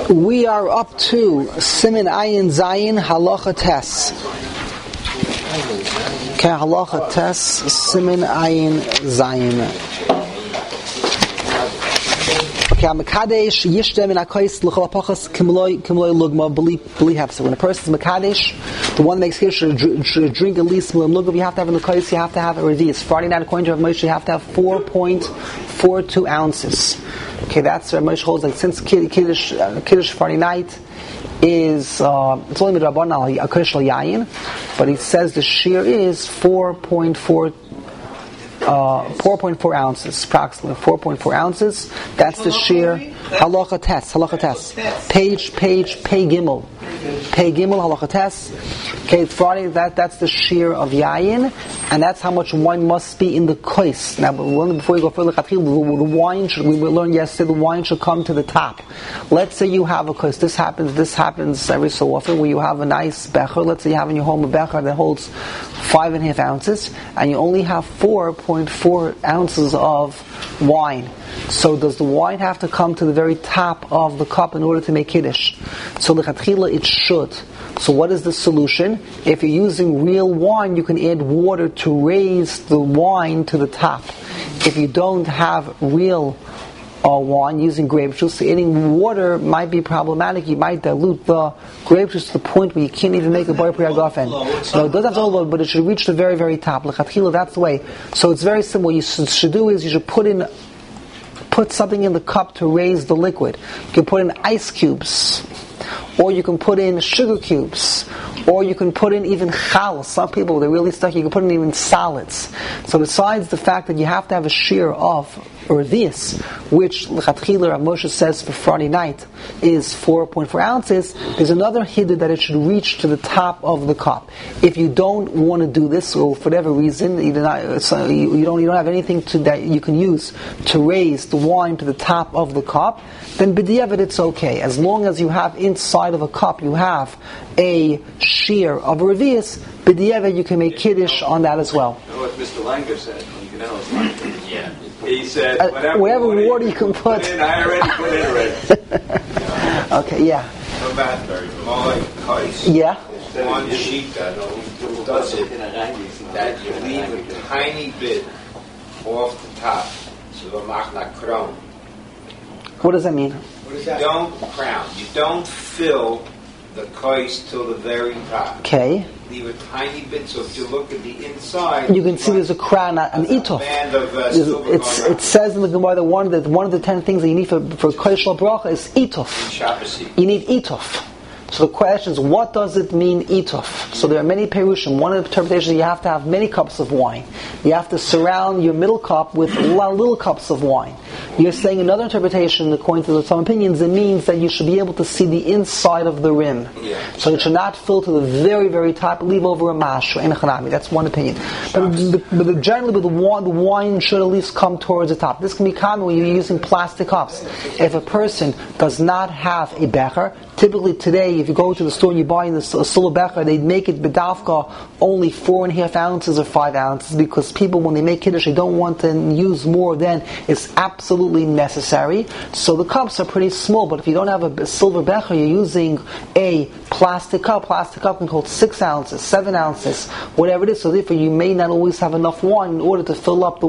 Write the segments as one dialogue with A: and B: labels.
A: We are up to Siman Ayin Zayin Halacha Tes. Okay, Halacha Tes Siman Ayin Zayin. Okay, Mekadesh Yishtem in Akais L'chol Apachas Kimloi Lugma B'li Hefzer. When a person is Mekadesh, the one that makes Kiddush should drink at least Milam Lugma. You have to have in the Kais, you have to have a Revius. Friday night, according to Rav Moshe, you have to have 4.42 ounces. Okay, that's Rav Moshe holds, like, since Kiddush Friday night is it's only midrabanan a Kiddush Yayin, but he says the shear is 4.4 ounces, approximately 4.4 ounces. That's the shear. Halacha Tes. Page Pei Gimel. Halacha Tes. Okay, it's Friday. That's the shear of Yayin, and that's how much wine must be in the kois. Now, before you go further, the wine should. We learned yesterday the wine should come to the top. Let's say you have a kois. This happens every so often, where you have a nice becher. Let's say you have in your home a becher that holds 5.5 ounces, and you only have 4.4 ounces of wine. So does the wine have to come to the very top of the cup in order to make Kiddush? So lechatchila it should. So what is the solution? If you're using real wine, you can add water to raise the wine to the top. If you don't have real wine using grape juice, so adding water might be problematic. You might dilute the grape juice to the point where you can't even make a bar priagafen. No, it doesn't have to load, but it should reach the very, very top. Lechatchila, that's the way. So it's very simple. What you should do is you should put something in the cup to raise the liquid. You can put in ice cubes, or you can put in sugar cubes, or you can put in even chal. Some people, they're really stuck, you can put in even solids. So besides the fact that you have to have a shear of this, which l'chatchila Rav Moshe says for Friday night is 4.4 ounces, there's another hiddur that it should reach to the top of the cup. If you don't want to do this, or for whatever reason, you don't have anything that you can use to raise the wine to the top of the cup, then b'diavad it's okay. As long as you have inside of a cup, you have a shear of a revius, b'diavad you can make kiddush on that as well.
B: You know what Mr. Langer said? You know, yeah. He said,
A: whatever water you can put
B: in, I already put in already.
A: Okay, yeah.
B: No matter. My case.
A: Yeah.
B: One sheet that does it, that you leave a tiny bit off the top. So the machna crown.
A: What does that mean?
B: You don't crown. You don't fill the case till the very top.
A: Okay.
B: Leave a tiny bit, so if you look at the inside,
A: you can see there's a crown, an itof. It says in the Gemara that one of the 10 things that you need for kodesh bracha is itof. You need itof. So the question is, what does it mean, itof? So there are many perushim. One of the interpretations is you have to have many cups of wine. You have to surround your middle cup with little cups of wine. You're saying another interpretation, according to some opinions, it means that you should be able to see the inside of the rim. Yeah. So it should not fill to the very, very top, leave over a mash or en chanami. That's one opinion. But generally, the wine should at least come towards the top. This can be common when you're using plastic cups. If a person does not have a becher, typically today, if you go to the store and you buy a silver becher, they'd make it bedavka only 4.5 ounces or 5 ounces, because people, when they make kiddush, they don't want to use more than is absolutely necessary. So the cups are pretty small, but if you don't have a silver becher, you're using a plastic cup. Plastic cup can hold 6 ounces, 7 ounces, whatever it is. So therefore, you may not always have enough wine in order to fill up.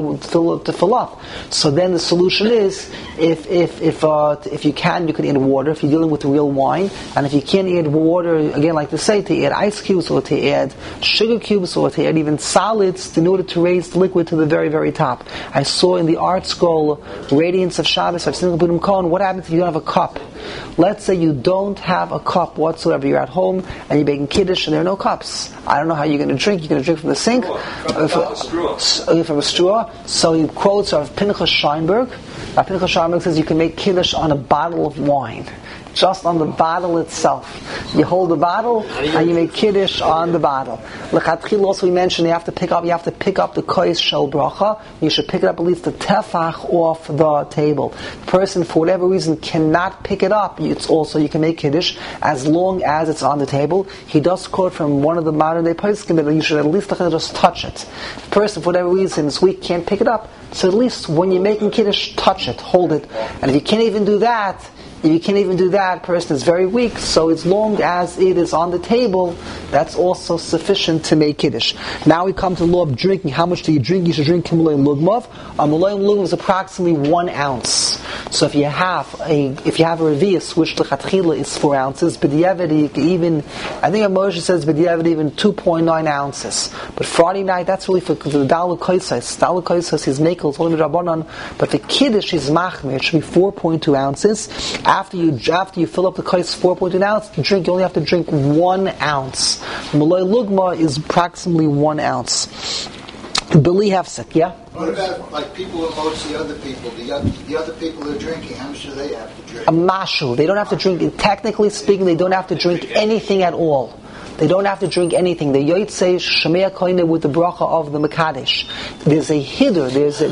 A: So then the solution is, if you can add water. If you're dealing with real wine, and if you can't add water, again, like to say, to add ice cubes or to add sugar cubes or to add even solids in order to raise the liquid to the very, very top. I saw in the art scroll Radiance of Shabbos, I've seen Buddhim Cohen, what happens if you don't have a cup? Let's say you don't have a cup whatsoever. You're at home and you're making kiddush and there are no cups. I don't know how you're going to drink. You're going to drink from the sink. From a straw. So he quotes of Pinchas Scheinberg. Pinchas Scheinberg says you can make kiddush on a bottle of wine. Just on the bottle itself. You hold the bottle and you make kiddush on the bottle. L'chatchil also we mentioned you have to pick up the kois shel bracha. You should pick it up at least a tefach off the table. The person, for whatever reason, cannot pick it up. It's also, you can make kiddush as long as it's on the table. He does quote from one of the modern day poskim that you should at least just touch it. The person, for whatever reason, this week can't pick it up. So at least when you're making kiddush, touch it, hold it. And if you can't even do that, If you can't even do that, person is very weak. So as long as it is on the table, that's also sufficient to make Kiddush. Now we come to the law of drinking. How much do you drink? You should drink Kimulayim Lugmav. Kimulayim Lugmav is approximately 1 ounce. So if you have a revius, which the Chatchila is 4 ounces, but even, I think Moshe says even 2.9 ounces. But Friday night, that's really for the Dalu Koisais. Dalu Koisais is Mekel, it's only Rabbanon. But the Kiddush is Machmir. It should be 4.2 ounces. After you fill up the Kois 4.2 ounces, you only have to drink 1 ounce. Malay Lugma is approximately 1 ounce. Bili Hefsek, yeah?
C: What about like people who mostly other people? The other people who are drinking, how much do they have to drink?
A: A mashu. They don't have to drink, technically speaking, they don't have to drink anything at all. They don't have to drink anything. The Yotzei Shemea Koine with the bracha of the Mekadesh. There's a hidur,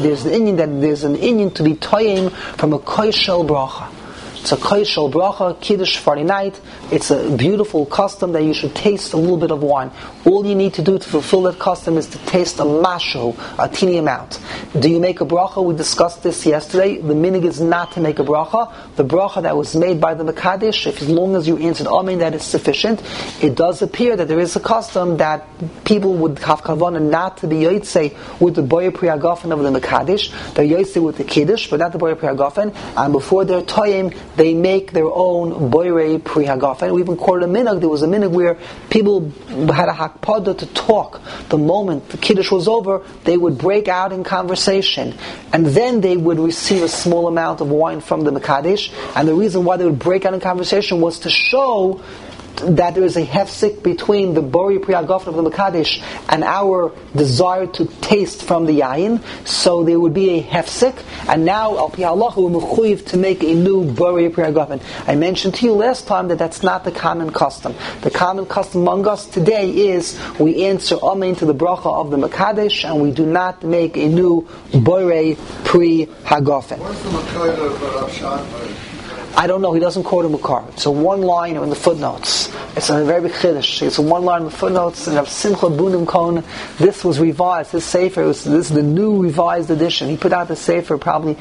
A: there's an Indian to be toying from a koishel bracha. It's a koishel bracha, Kiddush Friday night. It's a beautiful custom that you should taste a little bit of wine. All you need to do to fulfill that custom is to taste a mashu, a teeny amount. Do you make a bracha? We discussed this yesterday. The minig is not to make a bracha. The bracha that was made by the Mekadesh, if as long as you answered Amen, that is sufficient. It does appear that there is a custom that people would have kavanah not to be yotzei with the boyer priyagofen of the Mekadesh. They're yotzei with the Kiddush, but not the boyer priyagofen. And before their toyim, they make their own boyer priyagofen. We even quoted a minhag. There was a minhag where people had a hakpada to talk. The moment the Kiddush was over, they would break out in conversation, and then they would receive a small amount of wine from the Mekadesh. And the reason why they would break out in conversation was to show that there is a hefsik between the Bori Priyagofen of the Mekadesh and our desire to taste from the Yayin. So there would be a hefsik, and now Al Pi Halacha we're mechuyev to make a new Bori Priyagofen. I mentioned to you last time that that's not the common custom. The common custom among us today is we answer Amen to the bracha of the Mekadesh, and we do not make a new Bori Priyagofen.
C: What's the Makayla of Rav Shach?
A: I don't know. He doesn't quote a Makar. It's a one-liner in the footnotes. It's a very big chiddush. It's a one-line in the footnotes. And Rav Simcha Bunim Kohn, this was revised. This sefer, this is the new revised edition. He put out the sefer probably,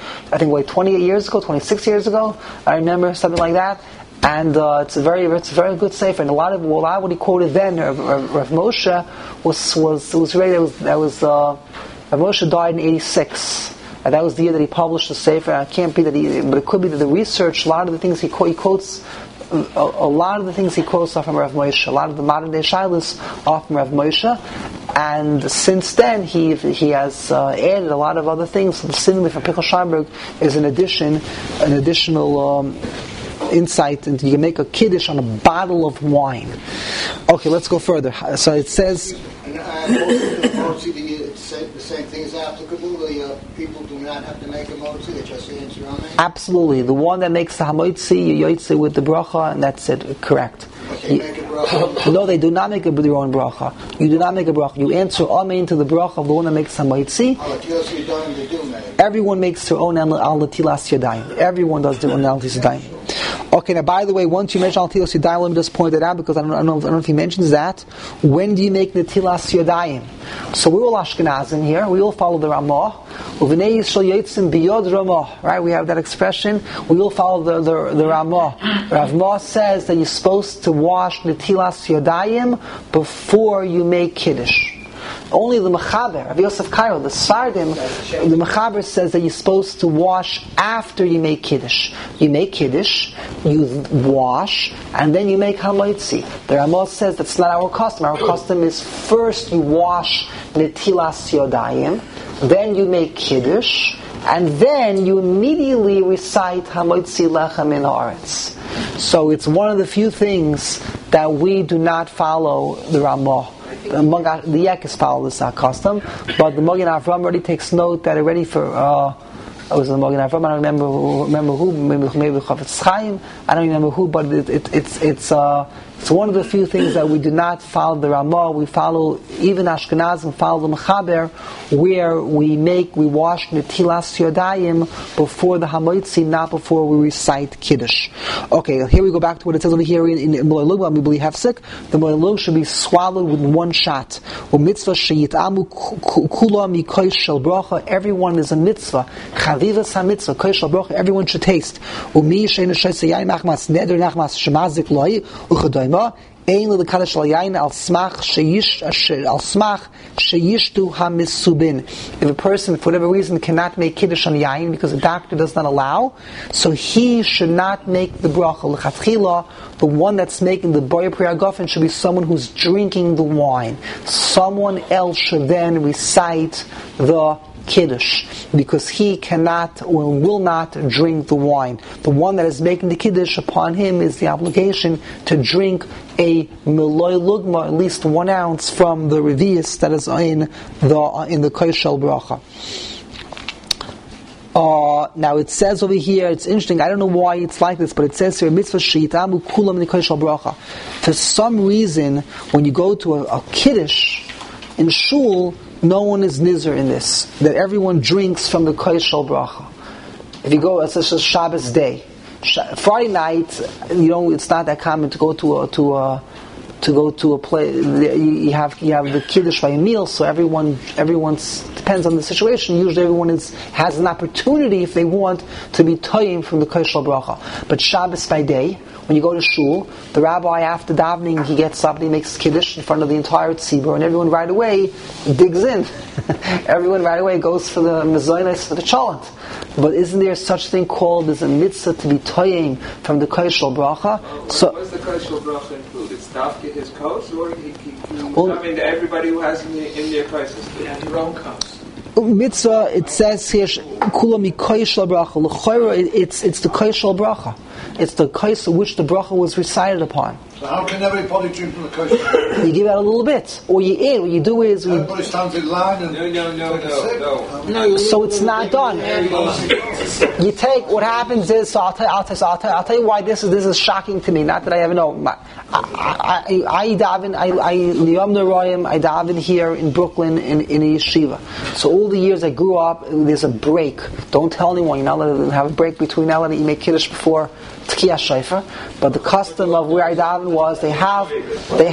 A: 28 years ago, 26 years ago. I remember something like that. And it's a very good sefer. And a lot of what he quoted then, Rav Moshe Rav Moshe died in 86. And that was the year that he published the Sefer. It can't be that but it could be that the research, a lot of the things he quotes, a lot of the things he quotes are from Rav Moshe. A lot of the modern day shilas are from Rav Moshe. And since then, he has added a lot of other things. So the Sinmi from Pichel Scheinberg is an additional insight, and you can make a kiddush on a bottle of wine. Okay, let's go further. So it says.
C: The same thing is applicable. People do not have to make a motzi; they just answer Amen.
A: Absolutely, the one that makes the hamotzi, you yotzei with the bracha, and that's it. Correct.
C: They make a bracha.
A: No, they do not make their own bracha. You do not make a bracha. You answer Amen to the bracha of the one that makes hamotzi. Everyone makes their own al natilas yadayim. Everyone does their own al natilas yadayim. Okay, now by the way, once you mention al natilas yadayim, let me just point it out because I don't know if he mentions that. When do you make natilas yadayim? So we're all Ashkenazim here. We all follow the Ramah. Right? We have that expression. We all follow the Ramah. Ramah says that you're supposed to wash natilas yadayim before you make Kiddush. Only the Mechaber, Rav Yosef Cairo, the Sardim, the Mechaber says that you're supposed to wash after you make Kiddush. You make Kiddush, you wash, and then you make Hamotzi. The Ramah says that's not our custom. Our custom is first you wash Netilas Yodayim, then you make Kiddush, and then you immediately recite Hamotzi Lechem Min Haaretz. So it's one of the few things that we do not follow the Ramah. The Yekes follow this custom, but the Magen Avraham already takes note that already for it was the Magen Avraham. I don't remember who. Maybe Chafetz Chaim. I don't remember who, but it's one of the few things that we do not follow the Ramah. We follow, even Ashkenazim follow the Mechaber, where we wash Netilas Yodayim before the Hamotzi, not before we recite Kiddush. Okay, here we go back to what it says over here in Mulay Lugma. We believe Hefsek. The Mulay Lug should be swallowed with one shot. Mitzvah sheyitamu kula mikoy shel bracha. Everyone is a mitzvah. Chavivas HaMitzvah, Koshel Bracha, everyone should taste. Umi she'ena she'se yayin nachmas, neder nachmas, shemazik loy, uchadoyma, ein le kadosh al yayin al smach sheyishtu hamisubin. If a person, for whatever reason, cannot make kiddush on yayin because the doctor does not allow, so he should not make the bracha. L'chatchila, the one that's making the boyer priyagofen should be someone who's drinking the wine. Someone else should then recite the Kiddush, because he cannot or will not drink the wine. The one that is making the Kiddush, upon him is the obligation to drink a Meloy Lugma, at least 1 ounce from the Revius that is in the Koshel Bracha. Now it says over here, it's interesting, I don't know why it's like this, but it says here, mitzvah shitamu kulam in Koshel Bracha. For some reason, when you go to a Kiddush in Shul, no one is nizar in this, that everyone drinks from the Koshel Bracha. If you go, it's just Shabbos day. Friday night, it's not that common to go to a place. You have the Kiddush by a meal, so everyone's depends on the situation. Usually everyone has an opportunity, if they want, to be toying from the Koshel Bracha. But Shabbos by day, when you go to shul, the rabbi, after davening, he gets up and he makes Kiddush in front of the entire tzibur, and everyone right away digs in. Everyone right away goes for the mezainis, for the cholent. But isn't there such thing called as a mitzvah to be toying from the Koshel Bracha?
D: So what does the Koshel Bracha include? It's Dafka his kos, or everybody who has in their kosses? They have their own kos.
A: Mitzvah, it says here, kula mi Koshel Bracha. L'chayra, it's the Koshel Bracha. It's the kos which the bracha was recited upon.
C: So how can everybody drink from the Koshel Bracha?
A: You give out a little bit, or you eat. What you do is
C: everybody stands in line and
D: No.
A: So it's not done. You take what happens is. So I'll tell you why this is shocking to me. Not that I ever know. I daven. I daven here in Brooklyn in a yeshiva. So all the years I grew up, there's a break. Don't tell anyone. You're not allowed to have a break between now and you make Kiddush before Tkiyah Shofar. But the custom of where I daven was they have a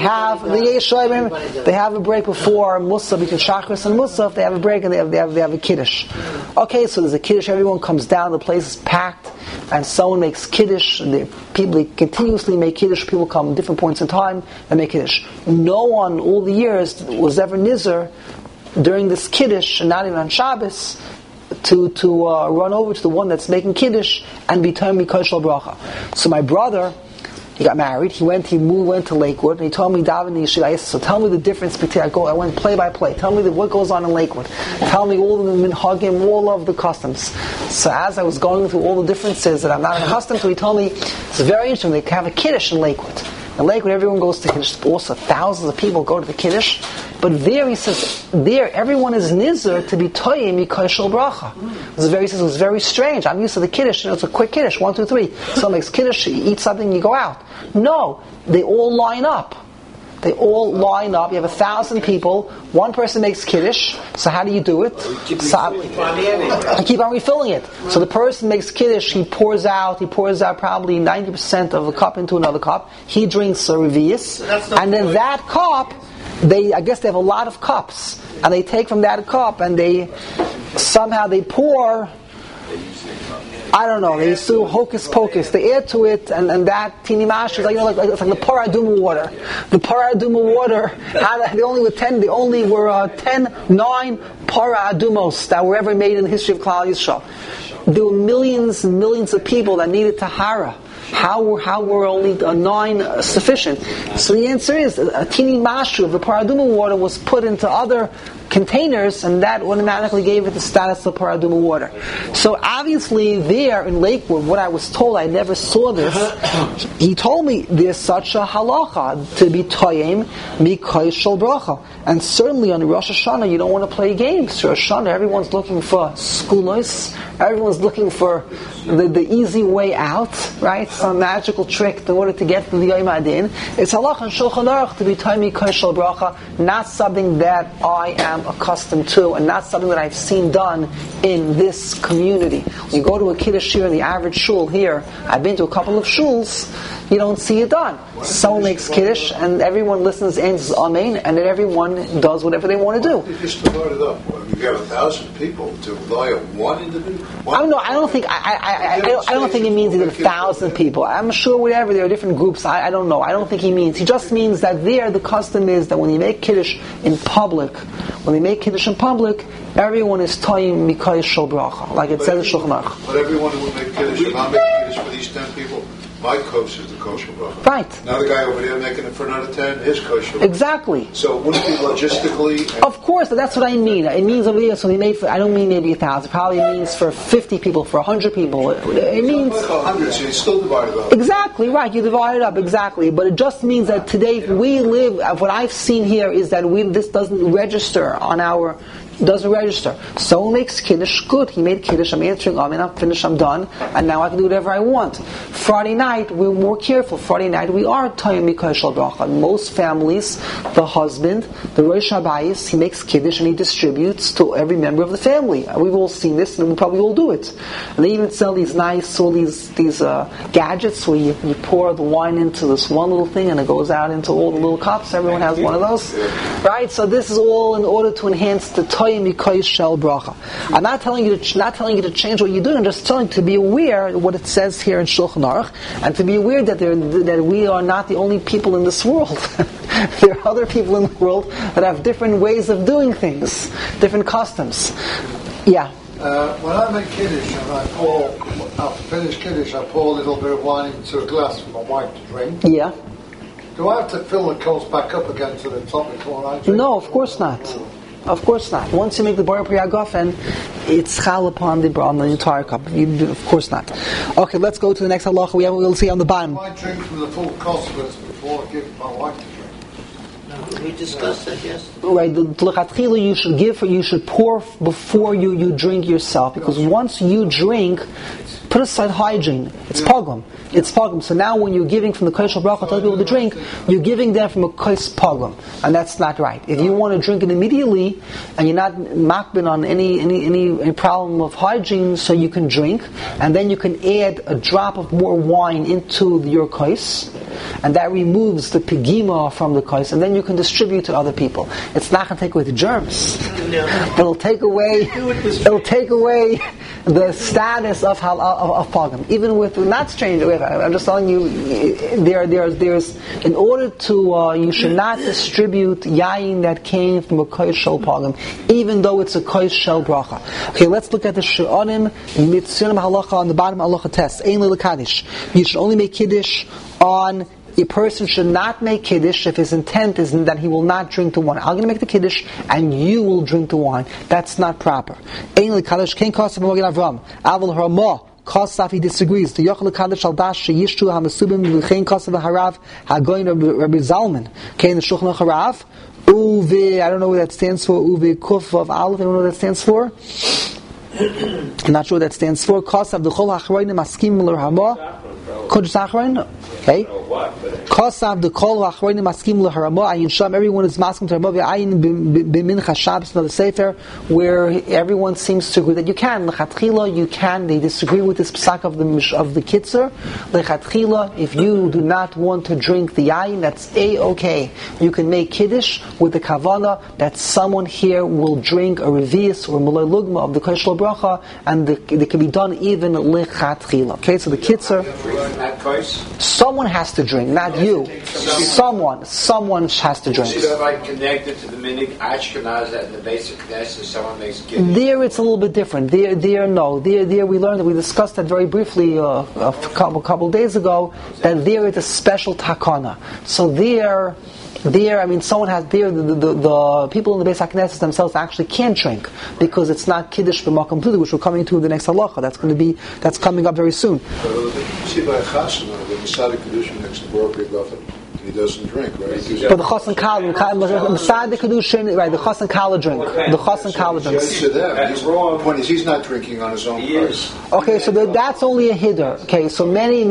A: break before Musaf, between Shachris and Musaf. They have a break and they have a Kiddush. Okay, so there's a Kiddush. Everyone comes down. The place is packed, and someone makes Kiddush. They continuously make Kiddush. People come at different points in time and make Kiddush. No one all the years was ever nizar during this Kiddush, and not even on Shabbos, to run over to the one that's making Kiddush and be telling me Koshel Bracha. So my brother, he got married. He went to Lakewood, and he told me daven in yeshiva. I said, so tell me the difference between. I went play by play. Tell me what goes on in Lakewood. Tell me all the minhagim, all of the customs. So as I was going through all the differences that I'm not accustomed to, he told me it's very interesting. They have a Kiddush in Lakewood. In Lakewood, everyone goes to Kiddush. Also, thousands of people go to the Kiddush. But there, he says, everyone is nizar to be toyim Koshel Bracha. It was very strange. I'm used to the Kiddush. It's a quick Kiddush, 1, 2, 3. Someone makes Kiddush, you eat something, you go out. No, they all line up. You have 1,000 people. One person makes Kiddush. So how do you do it? I keep on refilling it. So the person makes Kiddush. He pours out probably 90% of the cup into another cup. He drinks a revius, and then that cup, I guess they have a lot of cups, and they take from that cup and they pour. I don't know. They do hocus pocus. They add to it, and that teeny mash is it's like the paraduma water. The paraduma water. They only were 9 paradumos that were ever made in the history of Klal Yisrael. There were millions and millions of people that needed tahara. How were only 9 sufficient? So the answer is a teeny mashu of the paraduma water was put into other containers, and that automatically gave it the status of paraduma water. So obviously there in Lakewood, what I was told, I never saw this, he told me there's such a halacha to be toyim Koshel Bracha. And certainly on Rosh Hashanah you don't want to play games. Rosh Hashanah, everyone's looking for skulos, everyone's looking for the easy way out, right? Some magical trick in order to get to the Yom Adin. It's halacha and Shulchan Aruch to be toyim Koshel Bracha, not something that I am am accustomed to, and not something that I've seen done in this community. When you go to a kiddush here in the average shul here, I've been to a couple of shuls, you don't see it done. Someone makes kiddush, and everyone listens and says amen, and then everyone does whatever they want to do.
E: You just divide it up. You have 1,000 people to rely on one individual.
A: I don't think it means either 1,000 people. I'm sure whatever, there are different groups. I don't know. I don't think he means. He just means that there the custom is that when you make kiddush in public, everyone is toying mikayis shel bracha, like it says in Shulchan Aruch.
E: But everyone who would make kiddush, if I'm making kiddush for these 10 people, my kos is the kosher bracha.
A: Right.
E: Now the guy over there making it for another 10, his kosher bracha.
A: Exactly.
E: So wouldn't it be logistically?
A: Of course, that's what I mean. It means over here, so he made for, I don't mean maybe 1,000, probably means for 50 people, for 100 people. It means...
E: 100, so you still divide it up.
A: Exactly, right, you divide it up, exactly. But it just means that today we live, what I've seen here is that this doesn't register on our... doesn't register. Someone makes kiddush, good. He made kiddush, I'm answering amen, I'm finished, I'm done, and now I can do whatever I want. Friday night, we're more careful. Friday night, we are Tayim Mikayis Shel Bracha. Most families, the husband, the Rosh Habayis, he makes kiddush and he distributes to every member of the family. We've all seen this, and we probably all do it. And they even sell these nice, all these gadgets where you pour the wine into this one little thing and it goes out into all the little cups. Everyone has one of those. Right? So this is all in order to enhance the Tayim Mikayis Shel Bracha. I'm not telling you to change what you're doing. I'm just telling you to be aware of what it says here in Shulchan Aruch, and to be aware that we are not the only people in this world. There are other people in the world that have different ways of doing things, different customs. Yeah.
C: When I make kiddush and after finish kiddush, I pour a little bit of wine into a glass for my wife to drink.
A: Yeah.
C: Do I have to fill the coals back up again to the top before I drink?
A: No, of course not. Of course not. Once you make the Bar Priya Gofen, it's chal upon the entire cup. Of course not. Okay, let's go to the next halacha. We'll see on the bottom.
C: I drink from the full cosmos before I give my wife to drink.
F: We discussed that yesterday.
A: Right, the lechatchila you should pour before you drink yourself, because once you drink, put aside hygiene. It's pogrom. So now when you're giving from the kosh shel bracha to other people to drink, you're giving them from a kosh pogrom, and that's not right. If you want to drink it immediately, and you're not makbin on any problem of hygiene, so you can drink, and then you can add a drop of more wine into your kosh, and that removes the pigima from the kosh, and then you can distribute to other people. It's not going to take away the germs. It'll take away the status of pogrom. Even with not strange. I'm just telling you, there's in order to you should not distribute yayin that came from a kosh shel pogrom, even though it's a kosh shel bracha. Okay, let's look at the shu'onim mitzunim halacha on the bottom halacha test. Ein l'kaddish. You should only make kiddush on. A person should not make kiddush if his intent is that he will not drink the wine. I'm going to make the kiddush and you will drink the wine. That's not proper. Ein l'kaddish kein kosav Magen Avram. Aval Ramah. Kosav, he disagrees. The Yochel Kaddish al Dash Yishtu HaMesubim L'chein Kosav HaRav HaGoyin Rabbi Zalman. Okay, in the Shulchan Aruch Harav. Uve, I don't know what that stands for. Uve Kuf of Aleph. I don't know what that stands for. I'm not sure what that stands for. Kosav the Chol HaChroinim Askim L'Rahama. Kodesh Achron. Okay. Kosav the Kol HaChroinim Askim L'Harama. Ayin Sham. Everyone is masking to Harama. Ayin B'Mincha Shabbos. Another sefer where everyone seems to agree that you can. L'chatchila you can. They disagree with this psak of the Kitzur. L'chatchila, if you do not want to drink the ayin, that's okay. You can make kiddush with the kavanah that someone here will drink a revius or malay lugma of the kosh shel bracha, and it can be done even l'chatchila. Okay, so the Kitzur. Someone has to drink, not you. Someone has to drink.
B: See that like connected to the minig Ashkenaz and the basic Knesset, someone makes kiddush.
A: There it's a little bit different. There we learned that we discussed that very briefly a couple days ago, that there is a special takana. So there, someone has the people in the Beis HaKnesset themselves actually can't drink because it's not kiddush b'makom pludi, which we're coming to the next halacha. That's coming up very soon.
E: See by a chasana, the Masada Kedushin next to Bar Priya Gofen, he doesn't drink, right?
A: But the Chassan Kala, Masada Kedushin, right? The Chassan Kala drink. The Chassan Kala drinks.
E: The point is, he's not drinking on his own price.
A: Okay, so that's only a hiddur. Okay, so many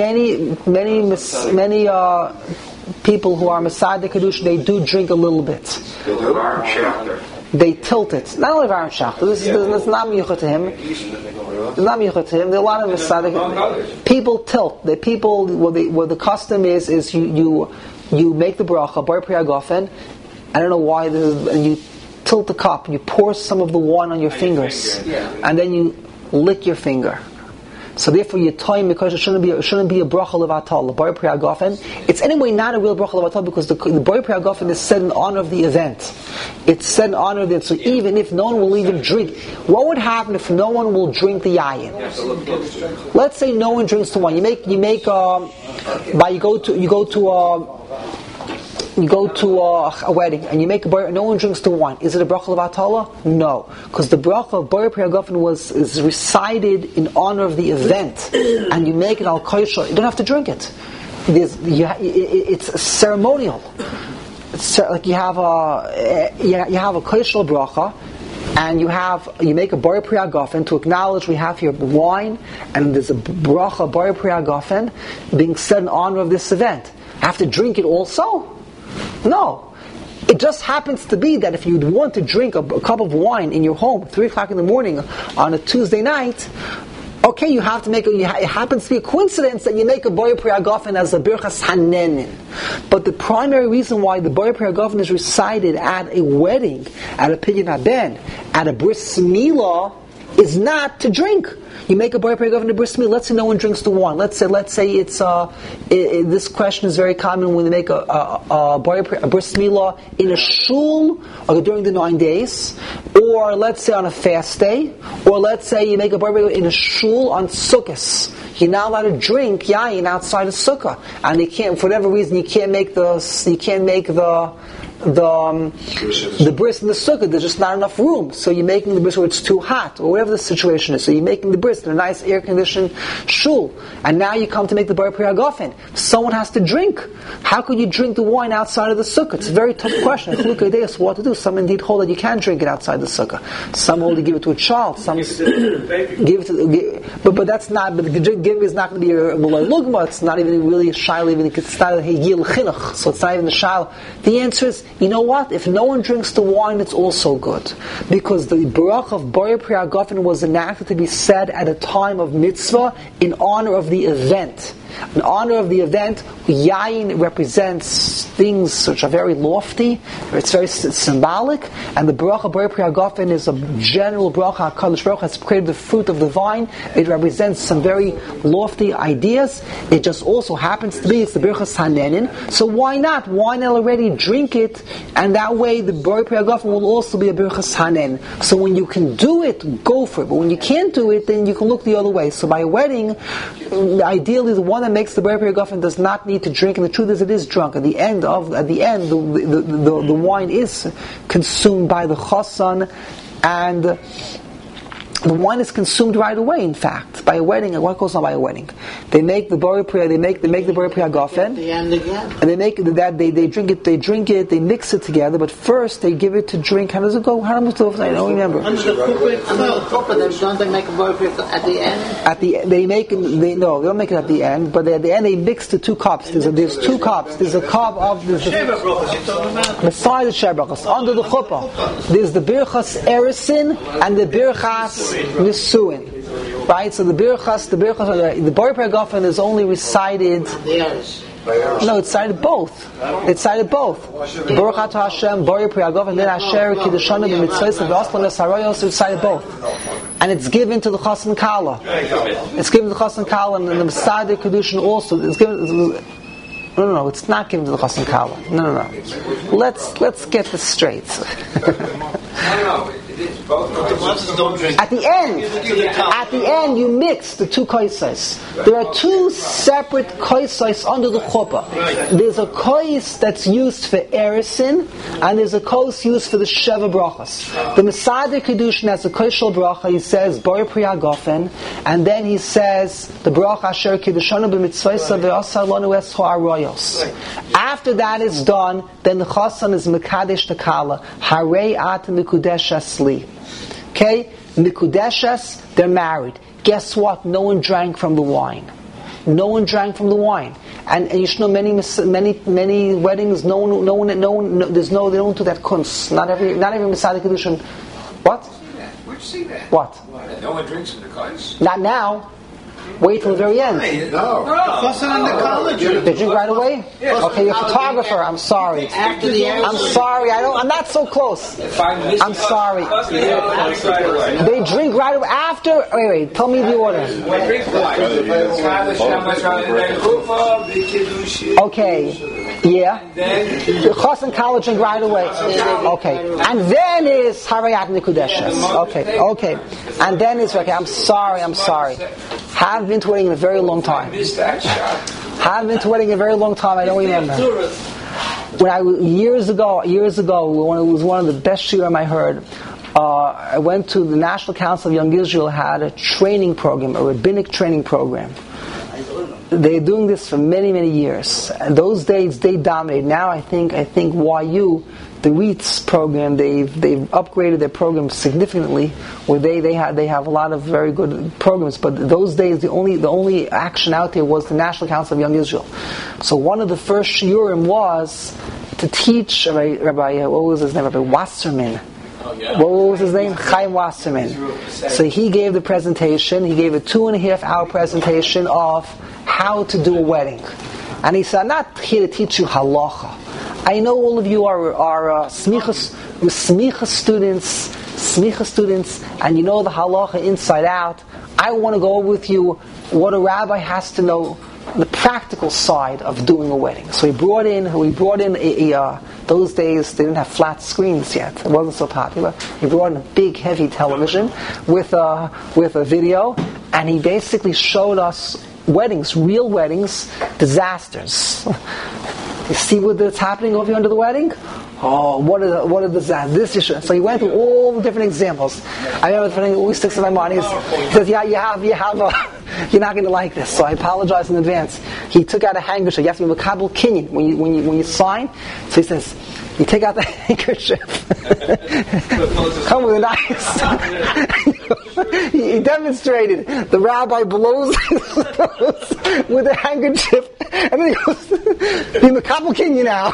A: people who are Masada Kedushin, they do drink a little bit.
E: They do?
A: they tilt it. Not only Aaron Shach. This is not miyuchah to him. It's not miyuchah to him. There are a lot of Mesadik. People tilt. The people, what the custom is you make the bracha, Bar Pri Hagafen. I don't know why this is, and you tilt the cup, and you pour some of the wine on your fingers, and then you lick your finger. So therefore, your time, because it shouldn't be a bracha levatal, Bar Pri Hagafen. It's anyway not a real bracha levatal because the Bar Pri Hagafen is said in honor of the event. It's said in honor of it. So even if no one will even drink, what would happen if no one will drink the yayin? Let's say no one drinks the wine. You go to a wedding and you make a bar. No one drinks the wine. Is it a bracha levatala? No, because the bracha of Bar Pri Hagafen is recited in honor of the event, and you make it al kosher. You don't have to drink it. It's ceremonial. It's like you have a kosher bracha, and you make a Bar Pri Hagafen to acknowledge we have here wine, and there's a bracha Bar Pri Hagafen being said in honor of this event. I have to drink it also? No. It just happens to be that if you'd want to drink a cup of wine in your home 3 o'clock in the morning on a Tuesday night, okay, you have to make it happens to be a coincidence that you make a Bar Pri Hagafen as a Birchas Hanenin. But the primary reason why the Bar Pri Hagafen is recited at a wedding, at a Pidyon Haben, at a Bris Milah, is not to drink. You make a Bar Pri Hagafen to Bris Milah. Let's say no one drinks the wine. Let's say it's this question is very common when they make a Bris Milah in a shul or during the 9 days, or let's say on a fast day, or let's say you make a Bar Pri Hagafen in a shul on Sukkos. You're not allowed to drink yayin outside of Sukkah, and you can't, for whatever reason, you can't make the bris in the sukkah. There's just not enough room, so you're making the bris where it's too hot, or whatever the situation is. So you're making the bris in a nice air-conditioned shul, and now you come to make the Bar Pri Hagafen. Someone has to drink. How could you drink the wine outside of the sukkah? It's a very tough question. What to do? Some indeed hold that you can drink it outside the sukkah. Some hold to give it to a child. Some give it to, but that's not. But the giving is not going to be a lugma. It's not even really a shayla. Even it's not a higil chinuch. So it's not even a shayla. The answer is, you know what? If no one drinks the wine, it's also good. Because the bracha of Bar Pri Hagafen was enacted to be said at a time of mitzvah in honor of the event. In honor of the event, yayin represents things which are very lofty, it's very symbolic, and the bracha Bar Pri Hagafen is a general bracha. HaKadosh Baruch Hu has created the fruit of the vine. It represents some very lofty ideas. It just also happens to be, it's the Birchas Hanenin, so why not? Why not already drink it, and that way the Bar Pri Hagafen will also be a Birchas Hanenin. So when you can do it, go for it, but when you can't do it, then you can look the other way. So by a wedding, ideally the one that makes the Bar Pri Hagafen does not need to drink, and the truth is it is drunk. At the end, the wine is consumed by the chassan, and the wine is consumed right away. In fact, by a wedding, and what goes on by a wedding? They make the Bar Pri Hagafen, and they make that they drink it, they mix it together. But first, they give it to drink. How does it go? I don't remember.
F: Don't they make a Bar Pri at the end?
A: They don't make it at the end. But at the end, they mix the 2 cups. There's 2 cups. There's a cup of besides the Shebrachos under the chuppah. There's the Birchas Erisin and the Birchas Nisuin, right? So the Bar Pri Hagafen is only recited. No, it's cited both. It's cited both. Baruch Atah Hashem, Bar Pri Hagafen, Lin Asher Kiddushanu B'Mitzvos V'Aslan Esarayos. It's cited both, and it's given to the Chassan Kala. It's given to the Chassan Kala, and the Mesader Kedushin also. It's given. No, it's not given to the Chassan Kala. No. Let's get this straight. At the end, you mix the 2 koisais. There are 2 separate koisais under the chuppah. There's a kois that's used for erisin, and there's a kois used for the sheva brachas. The Mesader Kedushin has a koishal bracha. He says Bar Pri Hagafen, and then he says the bracha Asher Kiddushanu B'Mitzvos V'Asar Lanu Escho Arayos. After that is done, then the chassan is mekadesh the kala. Harei at mikudeshas li. Okay, mikudeshas, they're married. Guess what? No one drank from the wine. No one drank from the wine. And you should know many weddings. No one. They don't do that kunst. Not every Masada Kedushin. What?
B: Where'd you see that?
A: What?
B: No one drinks in the kais.
A: Not now. Wait till the very end.
E: No.
A: They drink right away? Okay, you're a photographer. I'm sorry.
F: After the
A: I'm sorry. I'm not so close. I'm sorry. They drink right away after. Wait. Tell me the order. Okay. Yeah. The Chas and Kala drink right away. Okay. And then is Harayat Nikudeshes. Okay. And then is okay. I'm sorry. Haven't been to wedding in a very long time. Haven't been to wedding in a very long time. I don't remember. When I years ago, when it was one of the best shiurim I heard, I went to the National Council of Young Israel had a training program, a rabbinic training program. They're doing this for many, many years. And those days they dominate. Now I think YU, the REITs program, they've upgraded their program significantly, where they have a lot of very good programs. But those days the only action out there was the National Council of Young Israel. So one of the first shiurim was to teach Rabbi what was his name? Rabbi Wasserman. What was his name? Chaim Wasserman. So he gave the presentation. He gave a 2.5 hour presentation of how to do a wedding. And he said, I'm not here to teach you halacha. I know all of you are smicha students, and you know the halacha inside out. I want to go over with you what a rabbi has to know, the practical side of doing a wedding. So he brought in those days they didn't have flat screens yet. It wasn't so popular. He brought in a big, heavy television with a video, and he basically showed us weddings, real weddings, disasters. You see what's happening over here under the wedding? Oh, what are the this issue? So he went through all the different examples. I remember the thing that always sticks in my mind. He says, "Yeah, you have you're not going to like this." So I apologize in advance. He took out a handkerchief. You have to be makabel kinyan when you sign. So he says, you take out the handkerchief. Come with a nice. He demonstrated. The rabbi blows his nose with a handkerchief, and then he goes, "Be makabel kinyan now."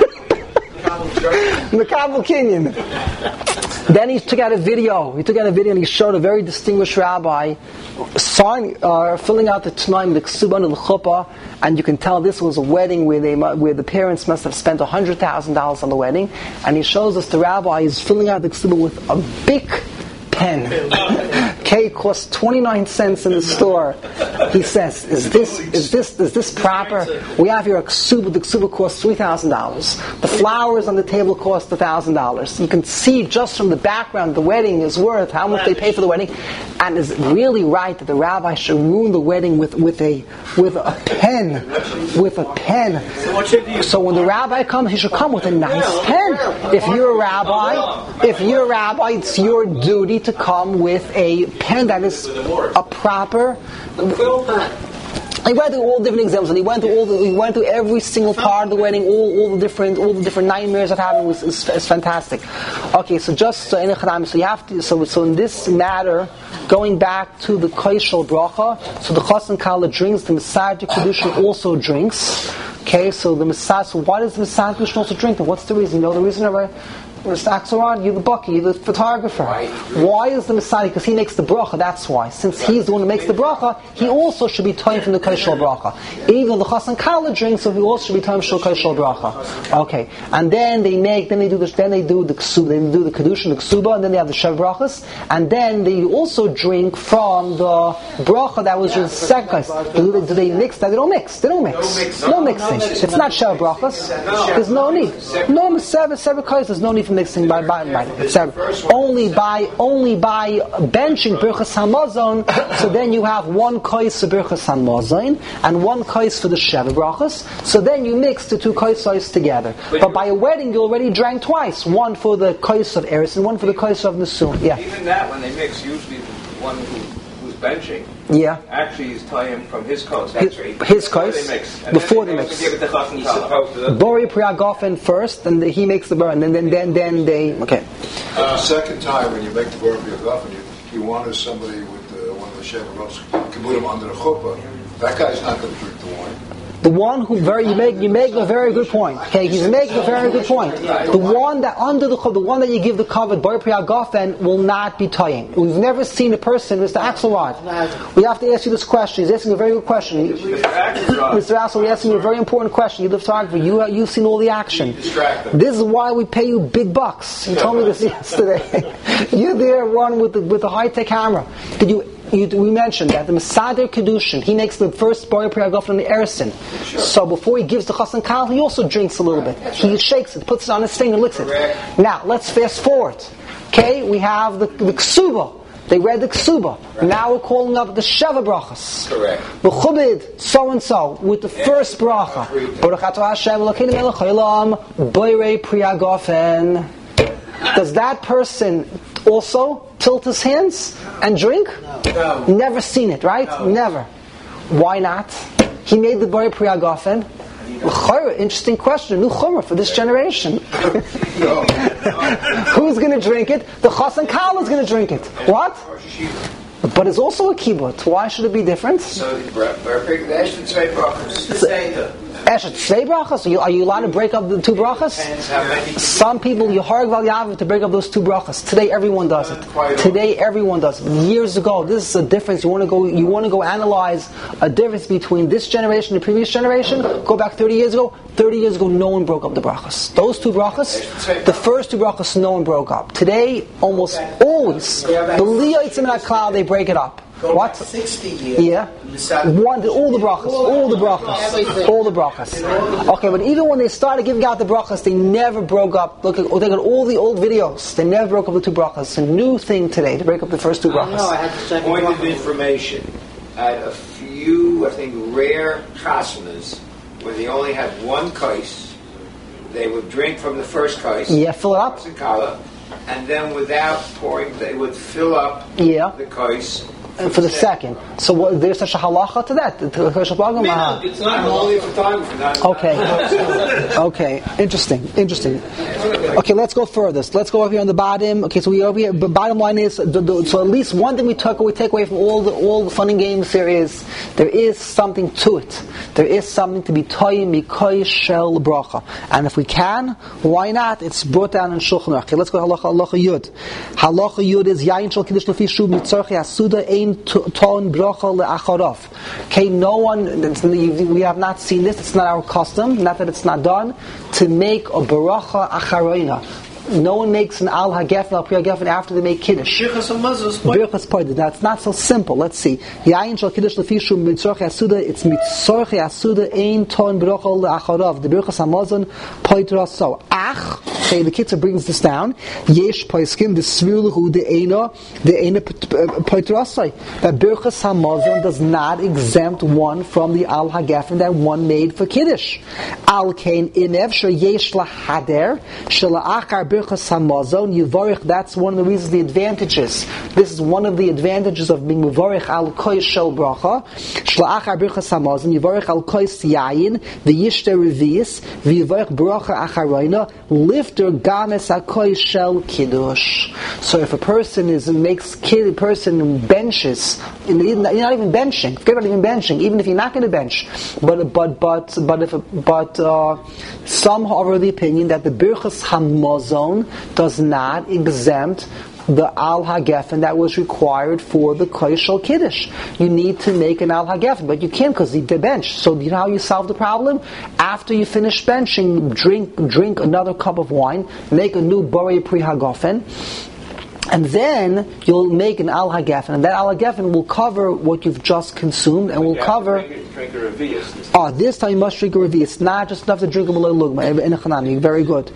A: Makabel kinyan. Then he took out a video. And he showed a very distinguished rabbi filling out the tnaim, the ksuba and the chuppah, and you can tell this was a wedding where the parents must have spent $100,000 on the wedding. And he shows us the rabbi is filling out the ksuba with a big pen. K costs 29 cents in the store. He says, is this proper? We have here a ksuba. The ksuba costs $3,000. The flowers on the table cost $1,000. You can see just from the background the wedding is worth how much they pay for the wedding. And is it really right that the rabbi should ruin the wedding with a pen? With a pen. So when the rabbi comes, he should come with a nice pen. If you're a rabbi, it's your duty to come with a pen that is a proper. He went through all different examples, and he went through every single part of the wedding, all the different nightmares that happened is fantastic. Okay, so you have to. So in this matter, going back to the koishel bracha, so the chas and kala drinks, the Masad Kedushin also drinks. Okay, so the Masad. So why does the Masad Kedushin also drink? And what's the reason? You know the reason, right? Or stacks around, you're the bucky, you're the photographer. Why is the Messiah? Because he makes the bracha, that's why. Since he's the one who makes the bracha, he also should be time from the koshel bracha. Even the chas and kala drink, so he also should be time from the koshel bracha. Okay. And then they do the ksuba, they do the kedusha, the ksuba, and then they have the shev brachas, and then they also drink from the bracha that was just second. Do they mix that? They don't mix. No mixing. It's not shev brachas. There's no need. No seven kais, there's no need for mixing by only by benching birchas hamazon. So then you have one kais for birchas hamazon and one kais for the sheva brachas. So then you mix the two kaisos together. But by a wedding, you already drank twice: one for the kais of eris and one for the kais of nesun. Yeah.
D: Even that, when they mix, usually the one who's benching.
A: Yeah.
D: Actually, he's tying from his kos.
A: His kos before they mix. Bori Priyagofen first, and he makes the burn, and then they. Okay.
E: The second time when you make the Bori Priyagofen, you want somebody with one of the shevaros to put him under the chuppah. That guy's not going to drink the wine.
A: The one who you make a very good point. Okay, he's making a very good point. The one that the one that you give the covered Bar Pri Hagafen will not be tying. We've never seen a person, Mr. Axelrod. We have to ask you this question. He's asking a very good question. Mr. Axel, we're asking you a very important question. You're the photographer. You've seen all the action. This is why we pay you big bucks. You told me this yesterday. You're there, one with the high-tech camera. We mentioned that the Mesader Kedushin, he makes the first Bar Pri Hagafen on the Ersin. Sure. So before he gives the Chassan Kal, he also drinks a little bit. He shakes it, puts it on his finger, licks it. Now, let's fast forward. Okay, we have the Ksuba. They read the Ksuba. Right. Now we're calling up the Sheva Brachas. Correct. The Chubid, so-and-so, with the first bracha. Baruch atah Hashem, Elokeinu melech haolam, Bar Pri Hagafen. Does that person also tilt his hands and drink? No. Never seen it, right? No. Never. Why not? He made the Bar Pri Hagafen. Interesting question. New chumrah for this generation. Who's going to drink it? The Chassan Kal is going to drink it. What? But it's also a kibbut. Why should it be different?
B: So
A: Eshet Tzvei brachas? Are you allowed to break up the two brachas? Some people, you harg val yav to break up those two brachas. Today everyone does it. Today everyone does it. Years ago, this is a difference. You want to go analyze a difference between this generation and the previous generation. Go back 30 years ago. 30 years ago, no one broke up the brachas. Those two brachas, the first two brachas, no one broke up. Today, almost always, the liyatzim in that cloud, they break it up. What?
F: 60 years.
A: Yeah. All the brachas. Okay, but even when they started giving out the brachas, they never broke up. They got all the old videos. They never broke up the two brachas. It's a new thing today to break up the first two brachas.
B: Point of information: at a few, I think, rare chasnas where they only had one kais, they would drink from the first kais.
A: Yeah, fill it up.
B: And then without pouring, they would fill up the kais.
A: For the second. So there's such a halacha to that.
B: It's not only for time.
A: Okay. Interesting. Okay, let's go further. Let's go over here on the bottom. Okay, so we over here. The bottom line is, so at least one thing we take away from all the fun and games series, there is something to it. There is something to be toyim mikoy shel bracha. And if we can, why not? It's brought down in Shulchan Aruch. Okay, let's go halacha yud. Halacha yud is yayin shel kiddush lefi shub mitzorchi asuda ein ton bracha le'acharov. Okay, no one, we have not seen this, it's not our custom, not that it's not done, to make a baracha acharoina. No one makes an al hagefen, al pri hagefen after they make kiddush. Birchas pointed. That's not so simple. Let's see. Yayin shel kiddush lefishu mitzorchi asuda. It's mitzorchi asuda ein ton bracha le'acharov. The birchas hamazon pointed so. Ach. Okay, the Kitzur brings this down. Yesh poiskim the sviluhu the eina pointed that birchas hamazon does not exempt one from the al hagefen that one made for kiddush. Al kain inev sheyesh lahader shelachar birchas hamazon yivarich. That's one of the reasons, the advantages. This is one of the advantages of being mivarich al kois shel bracha. Shlachar birchas hamazon yivarich al kois yayin v'yishter revius v'yivarich bracha acharoina lifter games hakois shel kiddush. So if a person benches, you're not even benching. Forget about even benching. Even if you're not going to bench, but some are of the opinion that the birchas hamazon does not exempt the al hagefen that was required for the kois shel kiddush. You need to make an al hagefen, but you can't because they bench. So you know how you solve the problem? After you finish benching, drink another cup of wine, make a new Bar Pri Hagafen, and then you'll make an al hagefen, and that al hagefen will cover what you've just consumed, and will cover. This time you must drink a revi. It's not just enough to drink a malay lugma in a chanami. Very good.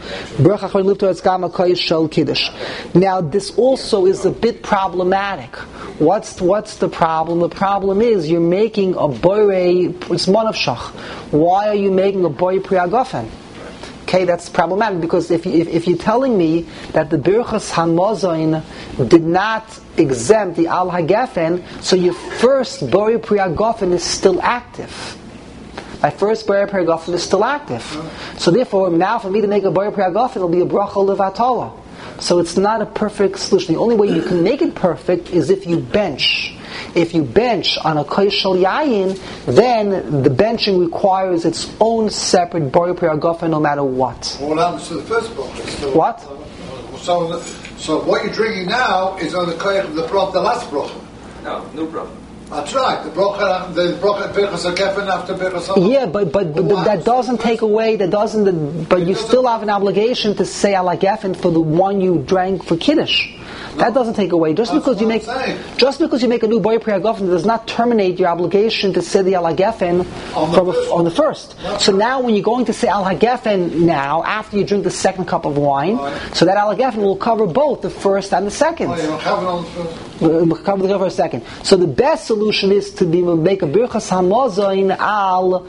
A: Now this also is a bit problematic. What's the problem? The problem is you're making a borei. It's manavshach. Why are you making a borei pri hagafen? Okay, that's problematic because if you're telling me that the birchas hamazon did not exempt the al hagefen, so your first Bar Pri Hagafen is still active. My first Bar Pri Hagafen is still active. So therefore, now for me to make a Bar Pri Hagafen, it'll be a bracha levatala. So it's not a perfect solution. The only way you can make it perfect is if you bench. If you bench on a koshel yayin, then the benching requires its own separate Borei Pri Hagafen no matter what.
C: What happens to the first bracha?
A: What?
C: So what you're drinking now is on the last bracha.
D: No, new bracha.
C: That's right. The bracha Birchas HaGefen after Birchas HaGefen.
A: Yeah, but that doesn't take away. But you still have an obligation to say Ala Gefen for the one you drank for Kiddush. That doesn't take away. Just because you make a new Borei Pri Hagafen does not terminate your obligation to say the Ala Gefen on the first. So now when you're going to say Al HaGefen now, after you drink the second cup of wine, so that Al HaGefen will cover both the first and the second.
C: You don't have it on the first.
A: We'll cover the first second. So the best solution is to make a Birchas Hamozain al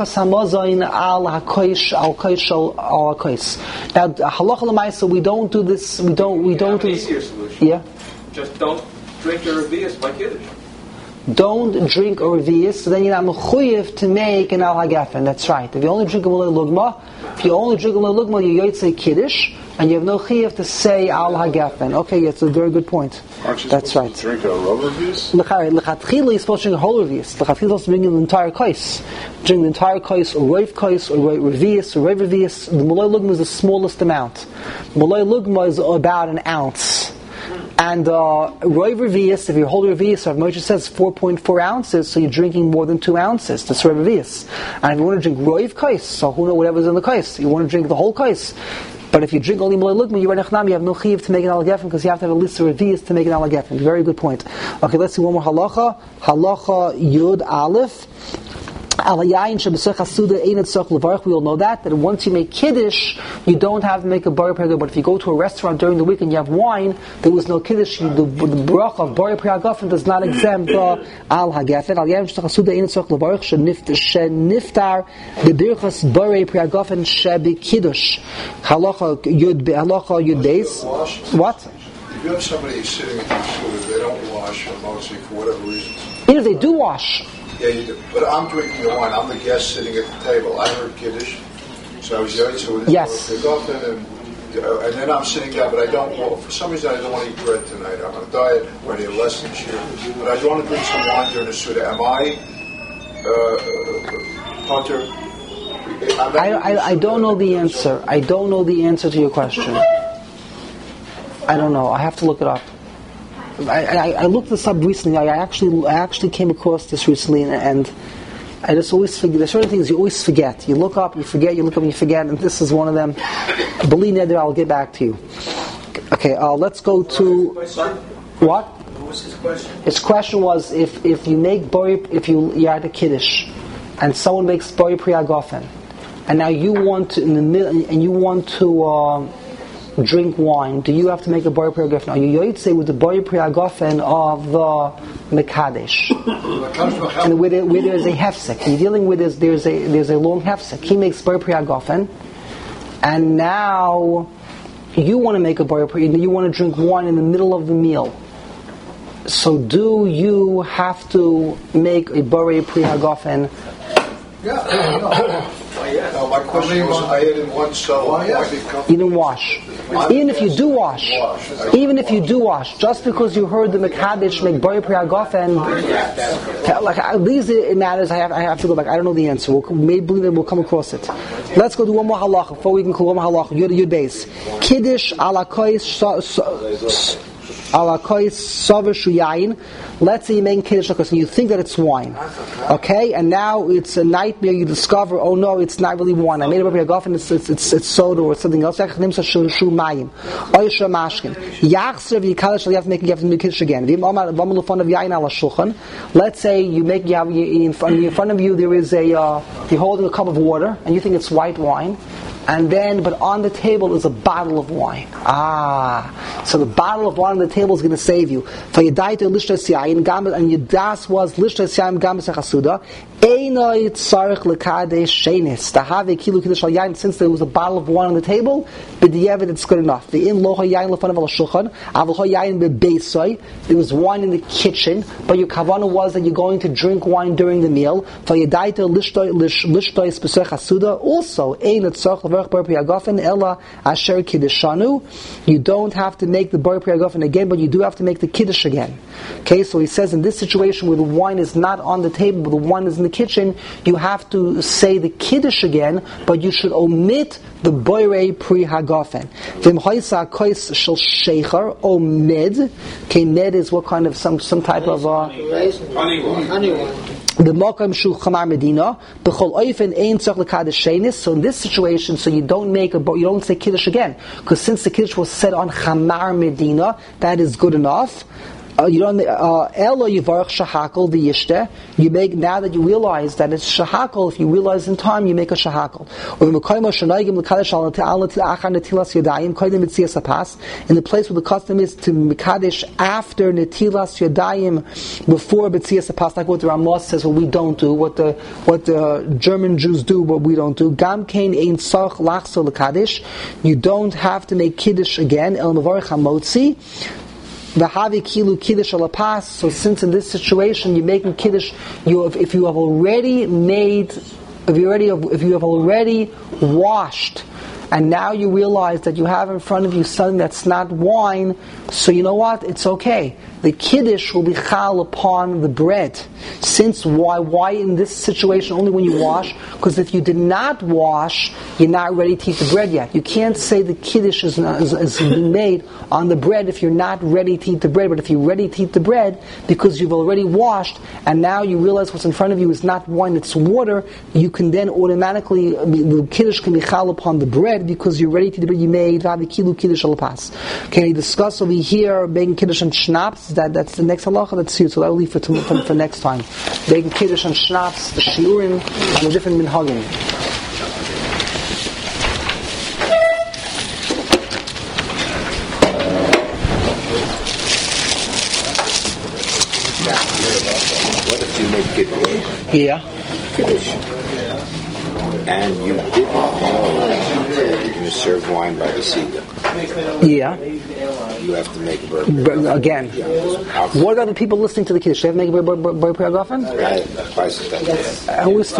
A: hakoish al hakois. Now halacha l'maisa, we don't do this. We don't do this.
D: Easier solution.
A: Yeah.
D: Just don't drink your revius by Kiddush.
A: Don't drink a revius, so then you're not mechuyev to make an al hagefen. That's right. If you only drink a malay lugma, you're yotzei kiddush, and you have no chiyuv to say al hagefen. Okay, it's a very good point.
E: Aren't you
A: That's right.
E: To drink a rubber revius?
A: Lechatchila, you're supposed to drink a whole revius. Lechatchila, you're supposed to drink the entire kais. Drink the entire kais, or roiv kais, or revius, or roiv revius. The malay lugma is the smallest amount. Malay lugma is about an ounce. And Roiv Revius, if you hold Revius, Moshe says 4.4 ounces, so you're drinking more than 2 ounces. That's Roiv Revius. And if you want to drink Roiv Kais, so who knows whatever's in the Kais, you want to drink the whole Kais. But if you drink only Malay Lugma, you have no chiv to make an Al Gefen because you have to have a list of Revius to make an Al Gefen. Very good point. Okay, let's see one more halacha. Halacha Yud Aleph. We all know that once you make Kiddush, you don't have to make a Borei Pri Hagafen. But if you go to a restaurant during the week and you have wine, there was no Kiddush. The bracha of Borei Pri Hagafen does not exempt Al Hagefen. Al Yayin Shechasuda Ein Tzorch Levarach Sheniftar B'Birchas Borei Pri Hagafen Shebi Kiddush. Halacha Yud Beis. What?
E: If you have somebody sitting at your suda, they don't wash, mostly for whatever reason.
A: Even if they do wash.
E: Yeah, you do. But I'm drinking the wine. I'm the guest sitting at the table. I heard Kiddush, so I was young, so it
A: yes.
E: And then I'm sitting down, but I don't. Well, for some reason, I don't want to eat bread tonight. I'm on a diet. We're eating less this year, but I want to drink some wine during the suda. Am I, Hunter?
A: I don't know the answer. I don't know the answer to your question. I don't know. I have to look it up. I looked this up recently. I actually came across this recently, and I just always forget. There's certain things you always forget. You look up, you forget. You look up, and you forget. And this is one of them. Believe me, I'll get back to you. Okay, let's go to what?
B: What was his question?
A: His question was if you make you're at a Kiddush, and someone makes Borei Pri Hagafen, and now you want to drink wine, do you have to make a Borei Pri Hagafen? Are you yotzei with the Borei Pri Hagafen of the Mekadesh? And where there's a hefsek, you're dealing with there's a long hefsek. He makes Borei Pri Hagafen, and now you want to make a Borei Pri. You want to drink wine in the middle of the meal. So do you have to make a Borei Pri Hagafen?
E: Yeah. No, my question was, I ate in one so
A: you didn't wash. Even if you do wash, just because you heard the Mekadesh make Borei Pri Hagafen, like these it matters. I have to go back. I don't know the answer. Maybe we'll come across it. Let's go do one more halacha before we can call one more halacha. Yud Beis. Kiddush ala kois savar shuyayin. Let's say you're making Kiddush and you think that it's wine. Okay? And now it's a nightmare. You discover, oh no, it's not really wine. I made it up here, and it's soda or something else. You have to make Kiddush again. Let's say in front of you there is you're holding a cup of water and you think it's white wine. But on the table is a bottle of wine. So the bottle of wine on the table is going to save you. And your das was lishtas yayin gam b'sechasuda. Since there was a bottle of wine on the table, it's good enough. There was wine in the kitchen, but your kavanah was that you're going to drink wine during the meal. Also, you don't have to make the Borei Pri Hagafen again but you do have to make the kiddush again. Okay, so he says in this situation where the wine is not on the table, but the wine is in the kitchen, you have to say the kiddush again, but you should omit the boirei pri hagafen. V'im hoisa kois shel shecher o med. Okay, med is what kind of some type of
F: honey wine.
A: The Mokam Shu Chamar Medina, Bechol Oifen Ein Tzach L'Kadosh Shenis. So in this situation, so you don't say Kiddush again, because since the Kiddush was said on Chamar Medina, that is good enough. You don't Elo Yivarach Shahakol V'Yishteh. You make, now that you realize that it's Shahakol, if you realize in time, you make a Shahakol. In the place where the custom is to Mekadesh after Netilas Yadayim, before B'tzias Apas, like what the Ramos says, what we don't do, what the German Jews do, what we don't do. Gam Kein Ein Tzarch Lachzor L'Kadesh. You don't have to make Kiddush again. El Mevarech HaMotzi. V'havi kilu kiddush alapas. So since in this situation you're making kiddush, if you have already washed, and now you realize that you have in front of you something that's not wine, so you know what? It's okay. The kiddush will be chal upon the bread. Since why in this situation only when you wash? Because if you did not wash, you're not ready to eat the bread yet. You can't say the kiddush is made on the bread if you're not ready to eat the bread. But if you're ready to eat the bread because you've already washed and now you realize what's in front of you is not wine, it's water, you can then automatically, the kiddush can be chal upon the bread because you're ready to eat the bread you made. Kiddush alapas. Can we discuss over here making kiddush and schnapps? That's the next halacha that's here, so that will leave for next time. Making kiddush and schnapps, the shiurim, and the different minhagim.
B: What if you make kiddush?
A: Yeah.
B: Kiddush. And you didn't know you're going to serve wine by the Seder.
A: Yeah.
B: You have to make a
A: again. What about the people listening to the kiddush? Do they have to make a bar prayer often?
B: Twice a day.